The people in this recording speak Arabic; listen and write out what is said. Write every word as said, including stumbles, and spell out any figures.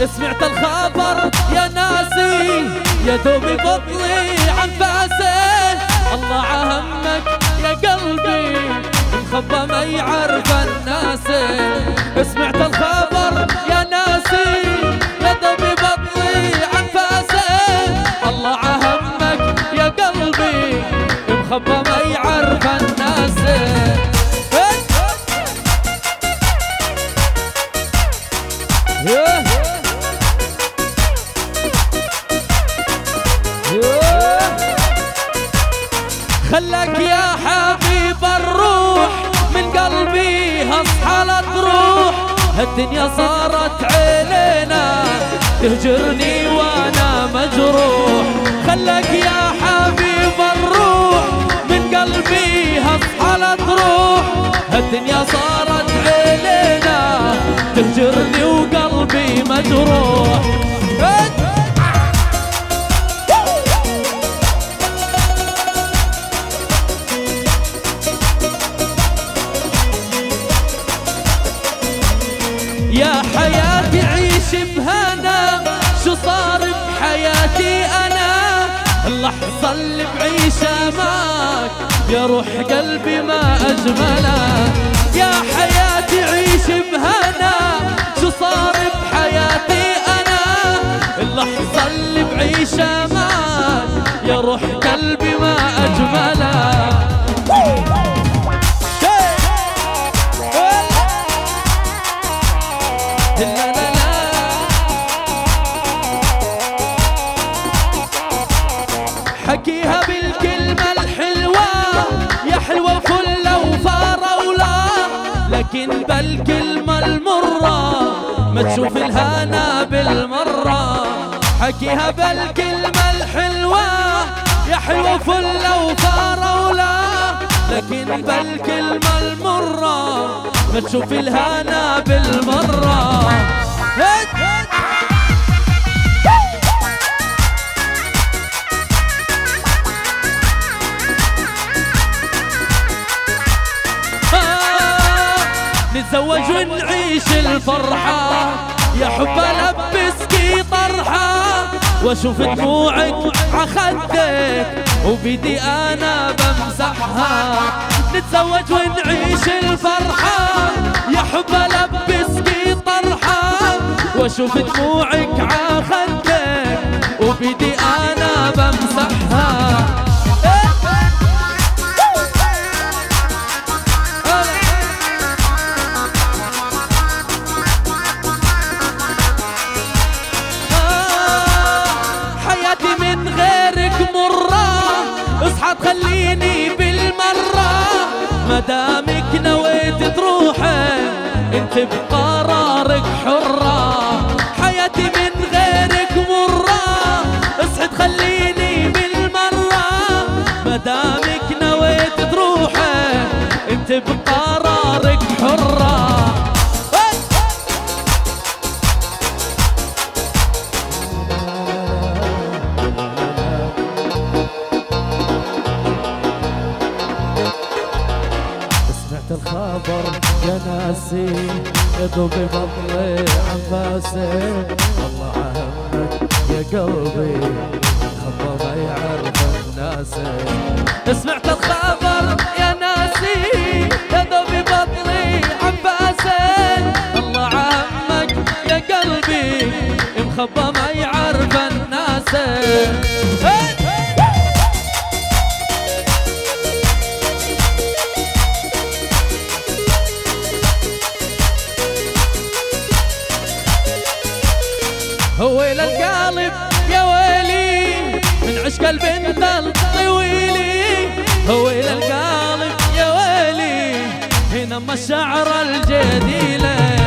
سمعت الخبر يا ناسي يا دوبي بطلي عنفاسه. الله عهمك يا قلبي مخبى ما يعرف الناس. سمعت الخبر يا ناسي يا دوبي بطلي عنفاسه. الله عهمك يا قلبي مخبى ما يعرف الناس. خلك يا حبيب الروح من قلبي هصحى لا تروح. الدنيا صارت علينا تهجرني وانا مجروح. خلك يا حبيب الروح من قلبي هصحى لا تروح. الدنيا صارت علينا تهجرني وقلبي مجروح. يا حياتي عيش بهنا شو صار بحياتي انا. اللحظة اللي بعيشها معك يا روح قلبي ما اجملها. يا حياتي عيش بهنا شو صار بحياتي انا. اللحظة اللي بعيشها معك يا روح قلبي ما اجملها. لا لا لا حكيها بالكلمة الحلوة يا حلوة فلة وفراولة. لكن بالكلمة المرة ما تشوف الهنا بالمرة. حكيها بالكلمة الحلوة يا حلوة فلة وفراولة. لكن بالكلمة المرة ما تشوف الهنا بالمرة. نتزوج ونعيش الفرحة يا حب ألبسكي طرحة. واشوف دموعك عخدك وبيدي انا بمسحها. نتزوج ونعيش الفرحة يا حب ألبسكي طرحة. واشوف دموعك عخدك وبيدي انا بمسحها. اصحى تخليني بالمرة. مدامك نويت تروحي انت بقرارك حرة. حياتي من غيرك مرة. اصحى تخليني بالمرة. مدامك نويت تروحي انت بقرارك حرة. الخبر يا ناسي يا دوبي بطلي عنفاسي. الله عهمك يا قلبي خبر ما يعرف الناس. سمعت الخبر يا ناسي يا دوبي بطلي عنفاسي. الله عهمك يا قلبي مخبى ما يعرف الناس. ويل القالب يا ويلي من عشق البنت الطويلي. ويل القالب يا ويلي هنا ما الشعر الجديله.